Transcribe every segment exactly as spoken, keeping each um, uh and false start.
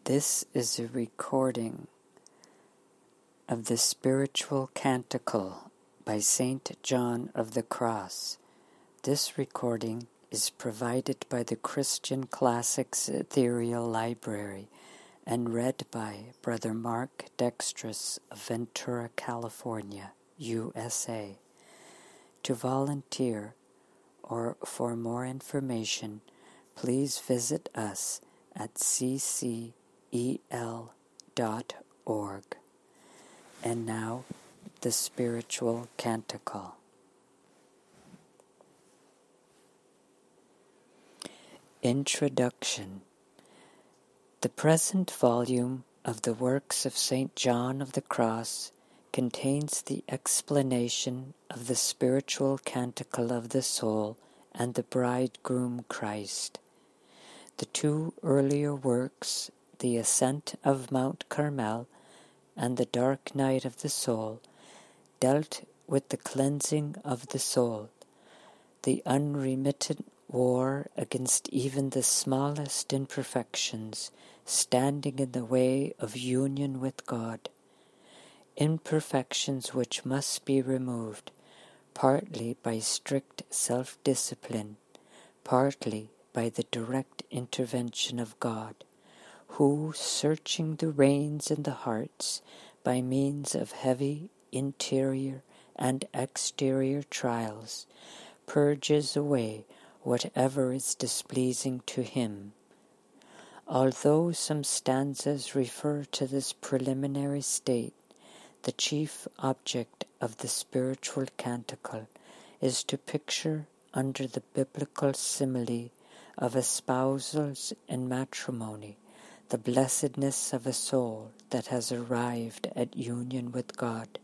This is a recording of the Spiritual Canticle by Saint John of the Cross. This recording is provided by the Christian Classics Ethereal Library and read by Brother Mark Dextrous of Ventura, California, U S A. To volunteer or for more information, please visit us at c c e l dot org. And now, the Spiritual Canticle. Introduction. The present volume of the works of Saint John of the Cross contains the explanation of the spiritual canticle of the soul and the bridegroom Christ. The two earlier works, the Ascent of Mount Carmel and the Dark Night of the Soul, dealt with the cleansing of the soul, the unremitted war against even the smallest imperfections standing in the way of union with God, imperfections which must be removed, partly by strict self-discipline, partly by the direct intervention of God, who, searching the reins in the hearts by means of heavy interior and exterior trials, purges away whatever is displeasing to him. Although some stanzas refer to this preliminary state, the chief object of the spiritual canticle is to picture under the biblical simile of espousals and matrimony the blessedness of a soul that has arrived at union with God.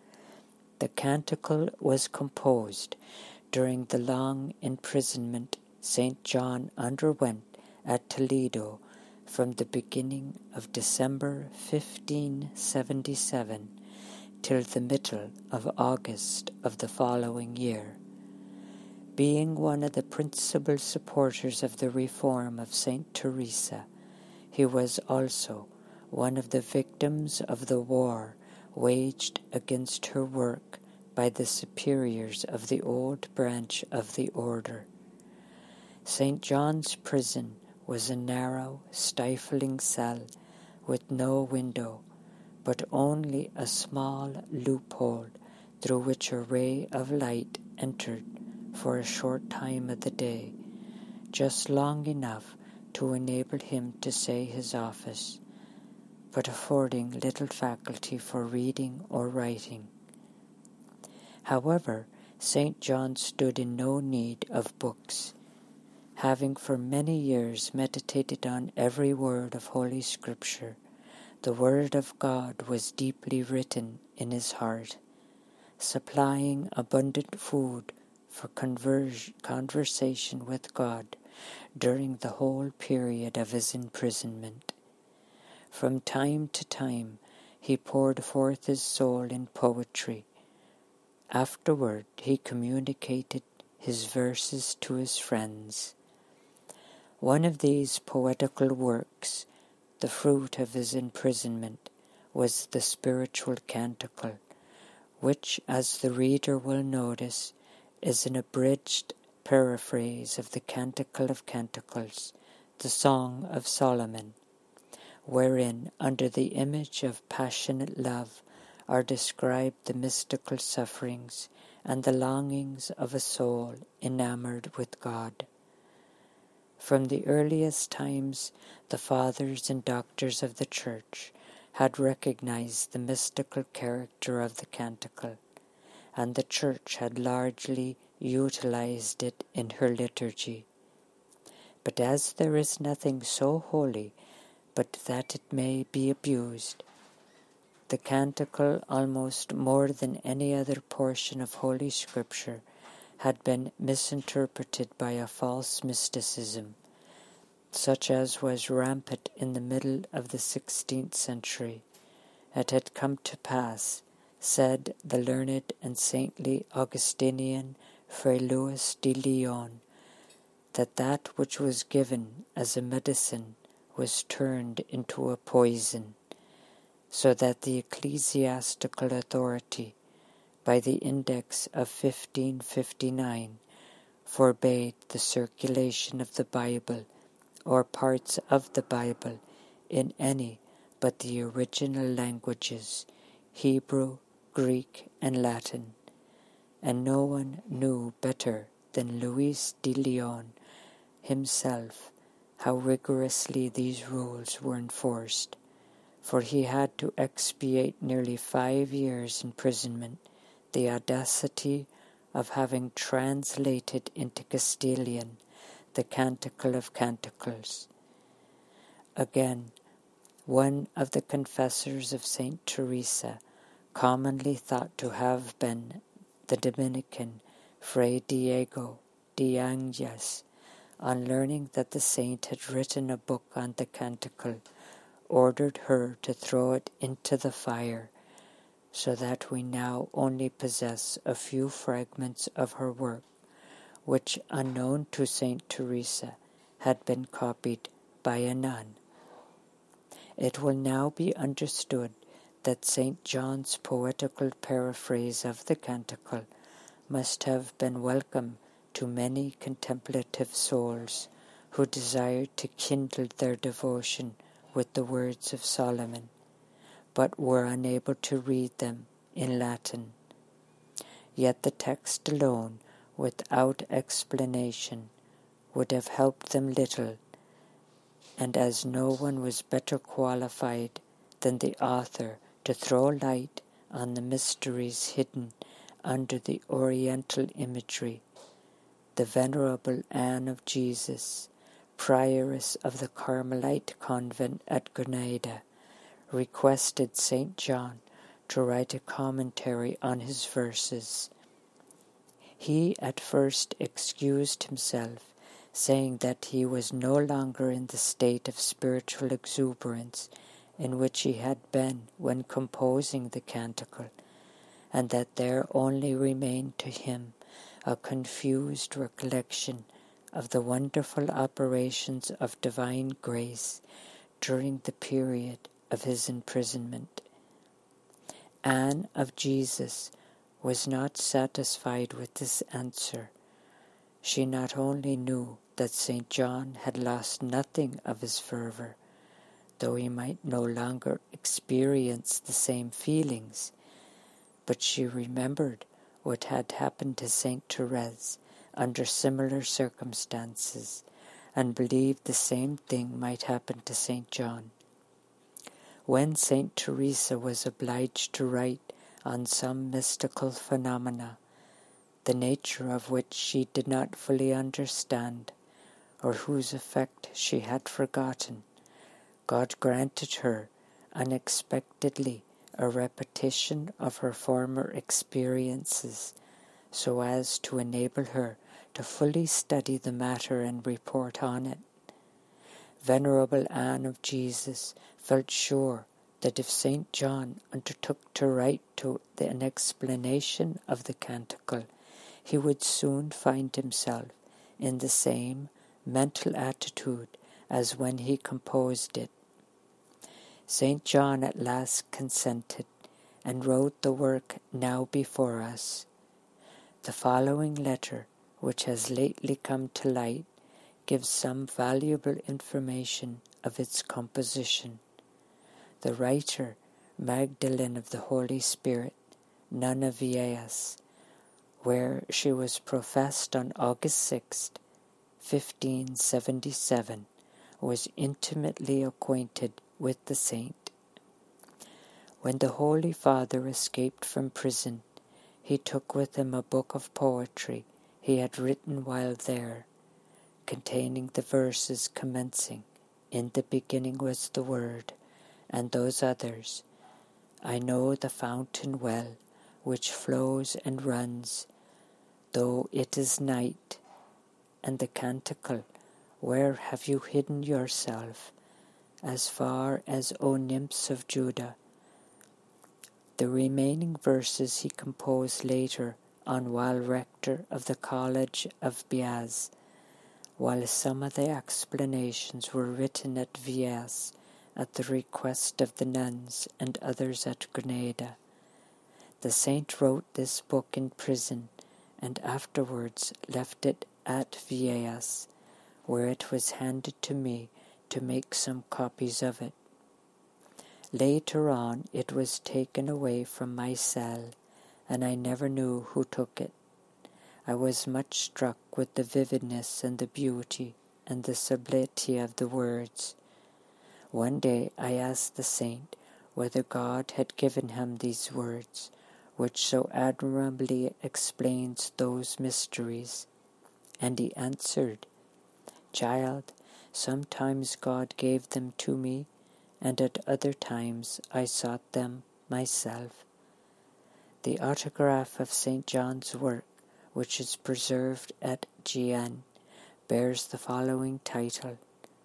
The canticle was composed during the long imprisonment Saint John underwent at Toledo from the beginning of December fifteen seventy-seven till the middle of August of the following year. Being one of the principal supporters of the reform of Saint Teresa, he was also one of the victims of the war waged against her work by the superiors of the old branch of the order. Saint John's prison was a narrow, stifling cell with no window, but only a small loophole through which a ray of light entered for a short time of the day, just long enough to enable him to say his office, but affording little faculty for reading or writing. However, Saint John stood in no need of books, having for many years meditated on every word of Holy Scripture. The Word of God was deeply written in his heart, supplying abundant food for converse, conversation with God during the whole period of his imprisonment. From time to time he poured forth his soul in poetry. Afterward he communicated his verses to his friends. One of these poetical works, the fruit of his imprisonment, was the Spiritual Canticle, which, as the reader will notice, is an abridged paraphrase of the Canticle of Canticles, the Song of Solomon, wherein, under the image of passionate love, are described the mystical sufferings and the longings of a soul enamored with God. From the earliest times, the fathers and doctors of the Church had recognized the mystical character of the canticle, and the Church had largely utilized it in her liturgy. But as there is nothing so holy but that it may be abused, the canticle, almost more than any other portion of Holy Scripture, had been misinterpreted by a false mysticism, such as was rampant in the middle of the sixteenth century. It had come to pass, said the learned and saintly Augustinian Fray Louis de Leon, that that which was given as a medicine was turned into a poison, so that the ecclesiastical authority, by the index of fifteen fifty-nine, forbade the circulation of the Bible or parts of the Bible in any but the original languages, Hebrew, Greek, and Latin, and no one knew better than Luis de Leon himself how rigorously these rules were enforced, for he had to expiate nearly five years' imprisonment the audacity of having translated into Castilian the Canticle of Canticles. Again, one of the confessors of Saint Teresa, commonly thought to have been the Dominican Fray Diego de Angeles, on learning that the saint had written a book on the Canticle, ordered her to throw it into the fire, so that we now only possess a few fragments of her work, which, unknown to Saint Teresa, had been copied by a nun. It will now be understood that Saint John's poetical paraphrase of the Canticle must have been welcome to many contemplative souls who desired to kindle their devotion with the words of Solomon, but were unable to read them in Latin. Yet the text alone, without explanation, would have helped them little, and as no one was better qualified than the author to throw light on the mysteries hidden under the Oriental imagery, the Venerable Anne of Jesus, prioress of the Carmelite convent at Grenada, requested Saint John to write a commentary on his verses. He at first excused himself, saying that he was no longer in the state of spiritual exuberance in which he had been when composing the Canticle, and that there only remained to him a confused recollection of the wonderful operations of divine grace during the period of his imprisonment. Anne of Jesus was not satisfied with this answer. She not only knew that Saint John had lost nothing of his fervour, though he might no longer experience the same feelings, but she remembered what had happened to Saint Therese under similar circumstances, and believed the same thing might happen to Saint John. When Saint Teresa was obliged to write on some mystical phenomena, the nature of which she did not fully understand, or whose effect she had forgotten, God granted her unexpectedly a repetition of her former experiences, so as to enable her to fully study the matter and report on it. Venerable Anne of Jesus felt sure that if Saint John undertook to write to an explanation of the Canticle, he would soon find himself in the same mental attitude as when he composed it. Saint John at last consented, and wrote the work now before us. The following letter, which has lately come to light, gives some valuable information of its composition. The writer, Magdalene of the Holy Spirit, nun of Viejas, where she was professed on August sixth, fifteen seventy-seven, was intimately acquainted with the saint. When the Holy Father escaped from prison, he took with him a book of poetry he had written while there, containing the verses commencing, "In the beginning was the Word," and those others, "I know the fountain well, which flows and runs, though it is night," and the Canticle, "Where have you hidden yourself, as far as, O nymphs of Judah?" The remaining verses he composed later on while rector of the College of Bias, while some of the explanations were written at Vies at the request of the nuns and others at Grenada. The saint wrote this book in prison and afterwards left it at Vies, where it was handed to me to make some copies of it. Later on it was taken away from my cell, and I never knew who took it. I was much struck with the vividness and the beauty and the subtlety of the words. One day I asked the saint whether God had given him these words, which so admirably explains those mysteries, and he answered, "Child, sometimes God gave them to me, and at other times I sought them myself." The autograph of Saint John's work, which is preserved at Gien, bears the following title: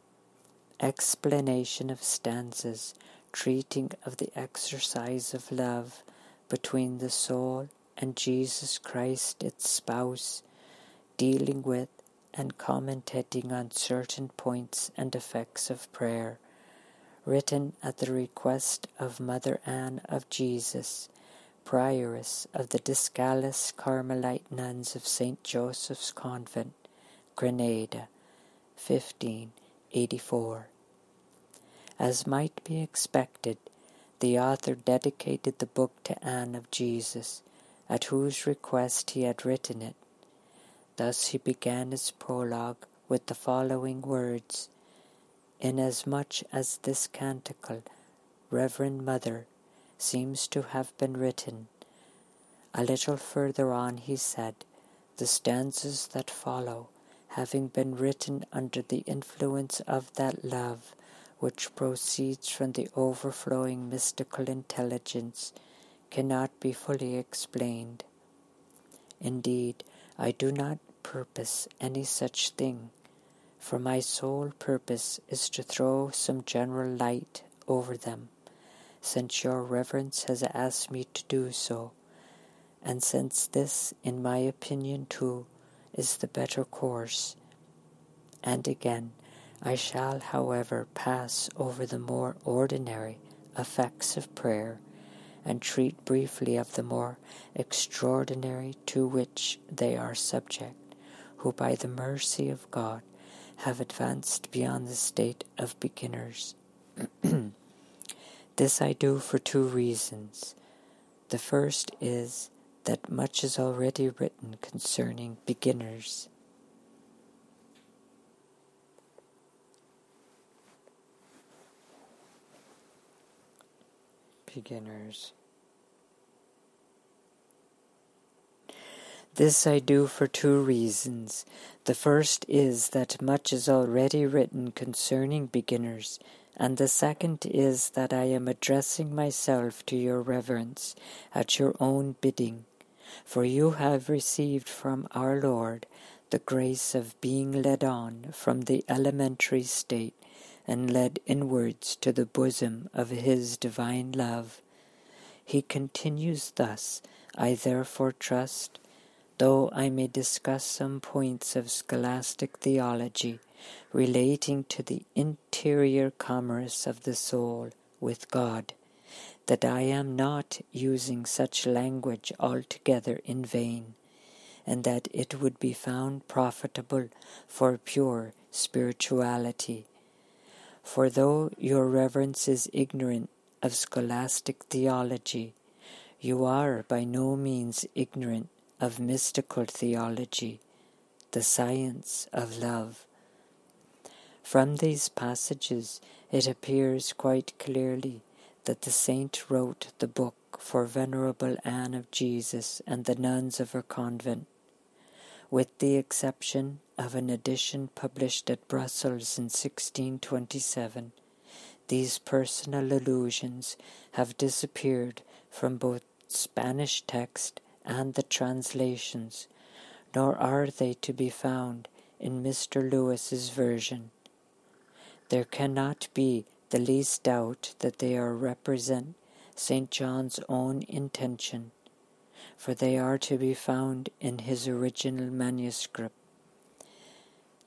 Explanation of stanzas treating of the exercise of love between the soul and Jesus Christ its spouse, dealing with and commentating on certain points and effects of prayer, written at the request of Mother Anne of Jesus, prioress of the Discalced Carmelite nuns of Saint Joseph's Convent, Grenada, fifteen eighty-four. As might be expected, the author dedicated the book to Anne of Jesus, at whose request he had written it. Thus he began his prologue with the following words: "Inasmuch as this canticle, Reverend Mother, seems to have been written." A little further on he said, "The stanzas that follow, having been written under the influence of that love which proceeds from the overflowing mystical intelligence, cannot be fully explained. Indeed, I do not purpose any such thing, for my sole purpose is to throw some general light over them, since your reverence has asked me to do so, and since this, in my opinion too, is the better course. And again, I shall, however, pass over the more ordinary effects of prayer, and treat briefly of the more extraordinary to which they are subject, who by the mercy of God have advanced beyond the state of beginners. This I do for two reasons. The first is that much is already written concerning beginners. Beginners. This I do for two reasons. The first is that much is already written concerning beginners, and the second is that I am addressing myself to your reverence at your own bidding, for you have received from our Lord the grace of being led on from the elementary state and led inwards to the bosom of his divine love. He continues thus, I therefore trust, though I may discuss some points of scholastic theology relating to the interior commerce of the soul with God, that I am not using such language altogether in vain, and that it would be found profitable for pure spirituality. For though your reverence is ignorant of scholastic theology, you are by no means ignorant of mystical theology, the science of love. From these passages it appears quite clearly that the saint wrote the book for Venerable Anne of Jesus and the nuns of her convent, with the exception of an edition published at Brussels in sixteen twenty-seven. These personal allusions have disappeared from both Spanish text and the translations, nor are they to be found in Mister Lewis's version. There cannot be the least doubt that they are represent Saint John's own intention, for they are to be found in his original manuscript.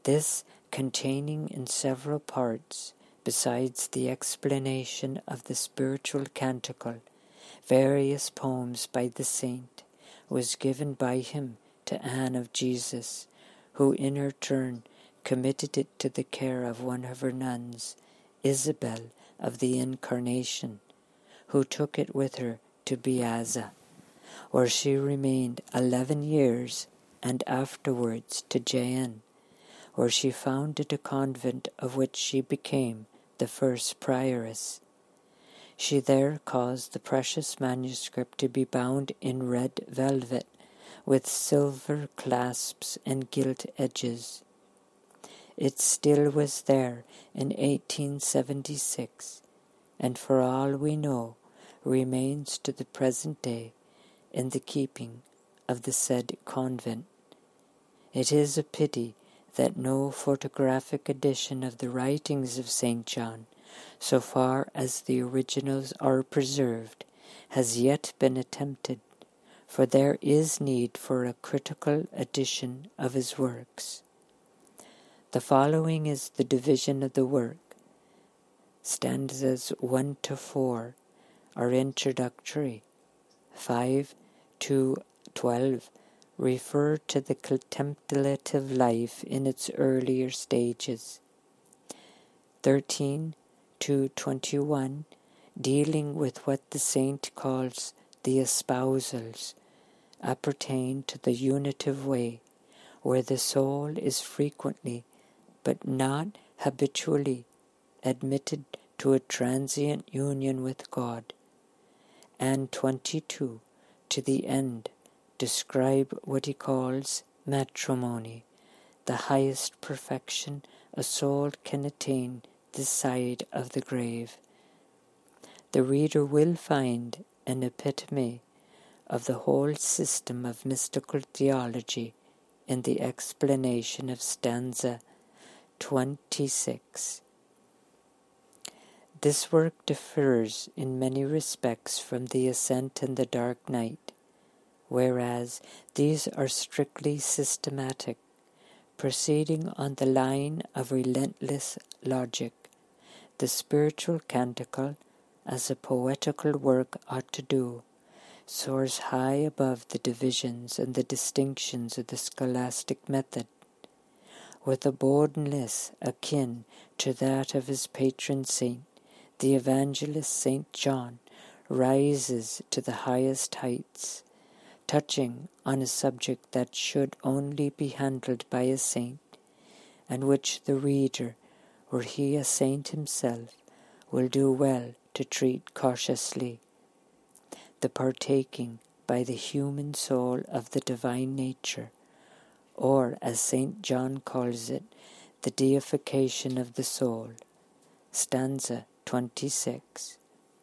this containing in several parts, besides the explanation of the spiritual canticle, various poems by the saint, was given by him to Anne of Jesus, who in her turn committed it to the care of one of her nuns, Isabel of the Incarnation, who took it with her to Beaza, where she remained eleven years, and afterwards to Jaen, where she founded a convent of which she became the first prioress. She there caused the precious manuscript to be bound in red velvet, with silver clasps and gilt edges. It still was there in eighteen seventy-six, and for all we know, remains to the present day in the keeping of the said convent. It is a pity that no photographic edition of the writings of Saint John, so far as the originals are preserved, has yet been attempted, for there is need for a critical edition of his works. The following is the division of the work. Stanzas one to four are introductory. five to twelve refer to the contemplative life in its earlier stages. thirteen to twenty-one, dealing with what the saint calls the espousals, appertain to the unitive way, where the soul is frequently, but not habitually, admitted to a transient union with God. And twenty-two, to the end, describe what he calls matrimony, the highest perfection a soul can attain this side of the grave. The reader will find an epitome of the whole system of mystical theology in the explanation of stanza twenty-six. This work differs in many respects from the Ascent and the Dark Night, whereas these are strictly systematic, proceeding on the line of relentless logic. The spiritual canticle, as a poetical work ought to do, soars high above the divisions and the distinctions of the scholastic method, with a boldness akin to that of his patron saint. The evangelist Saint John rises to the highest heights, touching on a subject that should only be handled by a saint, and which the reader, were he a saint himself, will do well to treat cautiously. The partaking by the human soul of the divine nature, or as Saint John calls it, the deification of the soul. Stanza twenty-six.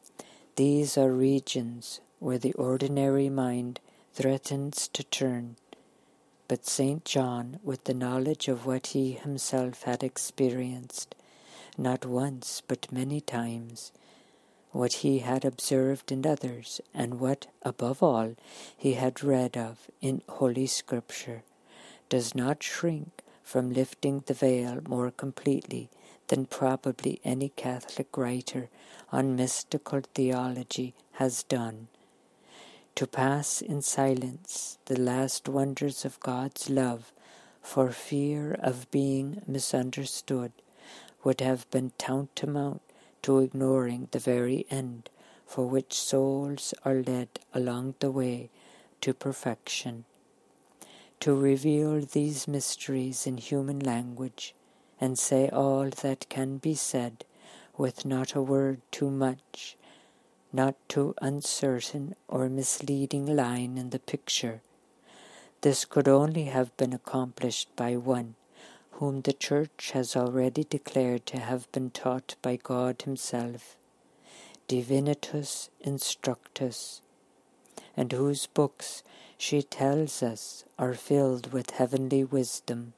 These are regions where the ordinary mind threatens to turn, but Saint John, with the knowledge of what he himself had experienced, not once but many times, what he had observed in others, and what, above all, he had read of in Holy Scripture, does not shrink from lifting the veil more completely than probably any Catholic writer on mystical theology has done. To pass in silence the last wonders of God's love for fear of being misunderstood would have been tantamount to ignoring the very end for which souls are led along the way to perfection. To reveal these mysteries in human language, and say all that can be said, with not a word too much, not too uncertain or misleading line in the picture. This could only have been accomplished by one whom the Church has already declared to have been taught by God himself, Divinitus Instructus, and whose books, she tells us, are filled with heavenly wisdom.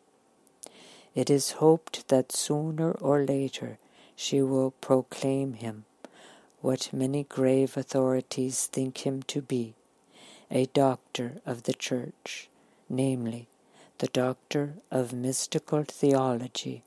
It is hoped that sooner or later she will proclaim him, what many grave authorities think him to be, a doctor of the Church, namely, the Doctor of Mystical Theology.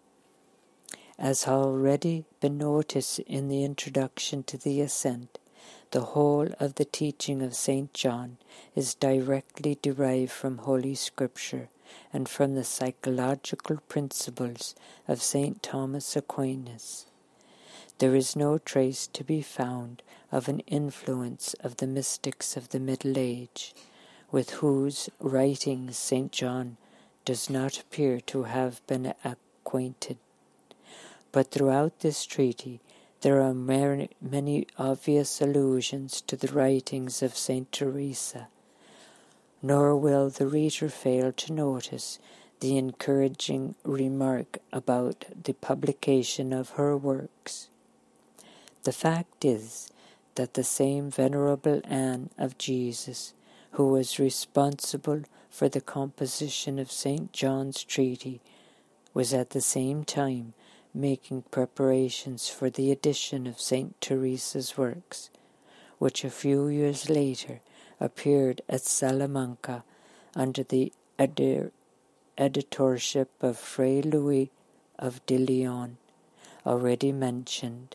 As already been noticed in the introduction to the Ascent, the whole of the teaching of Saint John is directly derived from Holy Scripture and from the psychological principles of Saint Thomas Aquinas. There is no trace to be found of an influence of the mystics of the Middle Age, with whose writings Saint John does not appear to have been acquainted. But throughout this treatise there are many obvious allusions to the writings of Saint Teresa, nor will the reader fail to notice the encouraging remark about the publication of her works. The fact is that the same Venerable Anne of Jesus, who was responsible for the composition of Saint John's treatise, was at the same time making preparations for the edition of Saint Teresa's works, which a few years later appeared at Salamanca under the edi- editorship of Fray Louis of de Leon, already mentioned.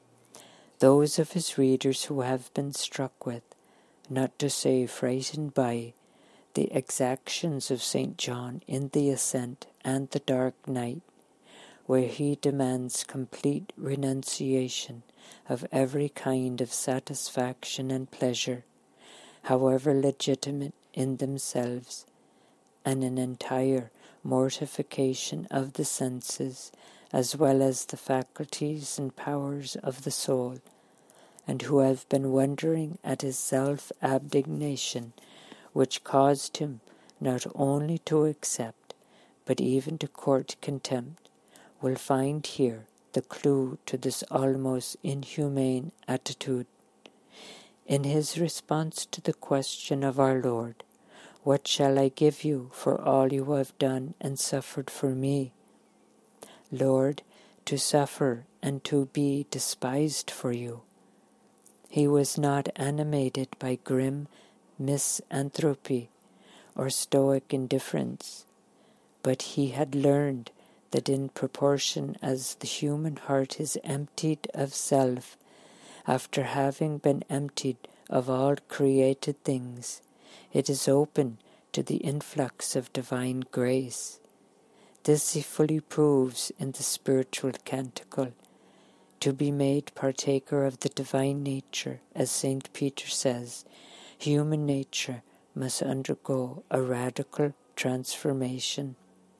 Those of his readers who have been struck with, not to say frightened by, the exactions of Saint John in the Ascent and the Dark Night, where he demands complete renunciation of every kind of satisfaction and pleasure, however legitimate in themselves, and an entire mortification of the senses as well as the faculties and powers of the soul, and who have been wondering at his self-abnegation, which caused him not only to accept, but even to court contempt, will find here the clue to this almost inhumane attitude. In his response to the question of our Lord, "What shall I give you for all you have done and suffered for me?" "Lord, to suffer and to be despised for you," he was not animated by grim misanthropy or stoic indifference, but he had learned that in proportion as the human heart is emptied of self, after having been emptied of all created things, it is open to the influx of divine grace. This he fully proves in the spiritual canticle. To be made partaker of the divine nature, as Saint Peter says, human nature must undergo a radical transformation.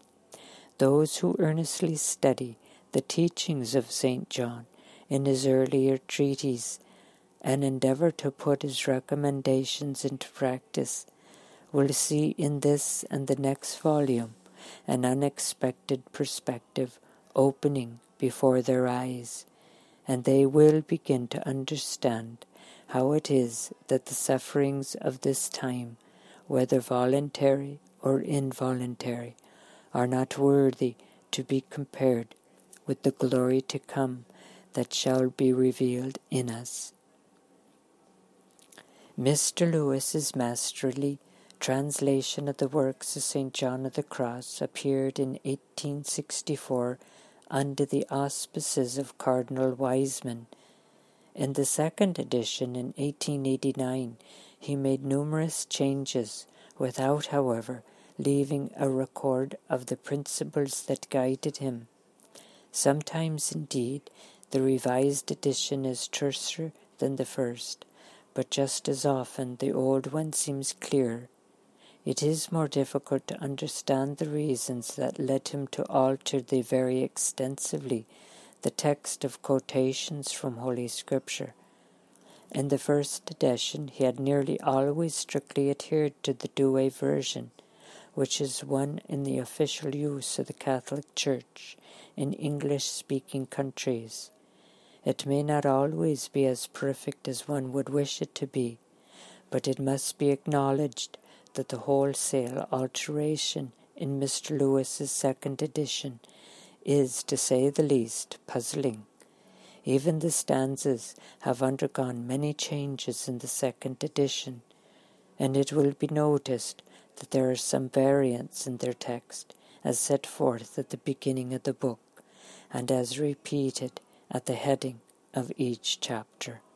Those who earnestly study the teachings of Saint John in his earlier treatises and endeavour to put his recommendations into practice will see in this and the next volume an unexpected perspective opening before their eyes, and they will begin to understand how it is that the sufferings of this time, whether voluntary or involuntary, are not worthy to be compared with the glory to come that shall be revealed in us. Mister Lewis's masterly translation of the works of Saint John of the Cross appeared in eighteen sixty-four under the auspices of Cardinal Wiseman. In the second edition in eighteen eighty-nine he made numerous changes, without, however, leaving a record of the principles that guided him. Sometimes, indeed, the revised edition is terser than the first, but just as often the old one seems clearer. It is more difficult to understand the reasons that led him to alter the very extensively the text of quotations from Holy Scripture. In the first edition he had nearly always strictly adhered to the Douay version, which is one in the official use of the Catholic Church in English-speaking countries. It may not always be as perfect as one would wish it to be, but it must be acknowledged that the wholesale alteration in Mister Lewis's second edition is, to say the least, puzzling. Even the stanzas have undergone many changes in the second edition, and it will be noticed that there are some variants in their text as set forth at the beginning of the book and as repeated at the heading of each chapter.